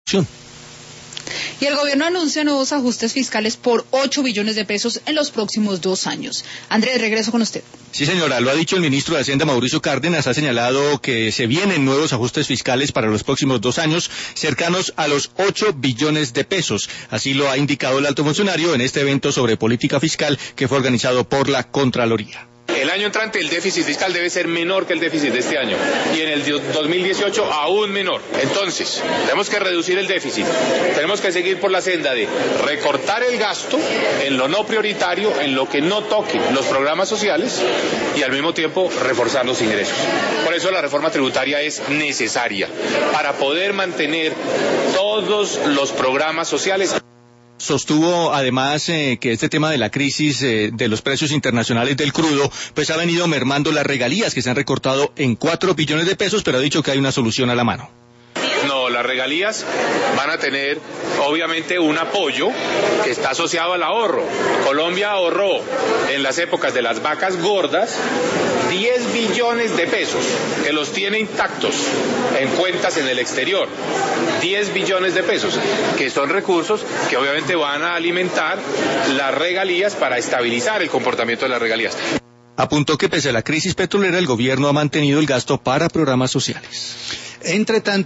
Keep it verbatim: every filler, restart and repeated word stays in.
Y el gobierno anuncia nuevos ajustes fiscales por ocho billones de pesos en los próximos dos años. Andrés, regreso con usted. Sí, señora, lo ha dicho el ministro de Hacienda, Mauricio Cárdenas, ha señalado que se vienen nuevos ajustes fiscales para los próximos dos años, cercanos a los ocho billones de pesos. Así lo ha indicado el alto funcionario en este evento sobre política fiscal que fue organizado por la Contraloría. El año entrante el déficit fiscal debe ser menor que el déficit de este año y en el dos mil dieciocho aún menor. Entonces, tenemos que reducir el déficit, tenemos que seguir por la senda de recortar el gasto en lo no prioritario, en lo que no toque los programas sociales y al mismo tiempo reforzar los ingresos. Por eso la reforma tributaria es necesaria para poder mantener todos los programas sociales. Sostuvo además eh, que este tema de la crisis eh, de los precios internacionales del crudo pues ha venido mermando las regalías que se han recortado en cuatro billones de pesos, pero ha dicho que hay una solución a la mano. No, las regalías van a tener obviamente un apoyo que está asociado al ahorro. Colombia ahorró en las épocas de las vacas gordas diez billones de pesos, que los tiene intactos en cuentas en el exterior. diez billones de pesos, que son recursos que obviamente van a alimentar las regalías para estabilizar el comportamiento de las regalías. Apuntó que pese a la crisis petrolera, el gobierno ha mantenido el gasto para programas sociales. Entre tanto,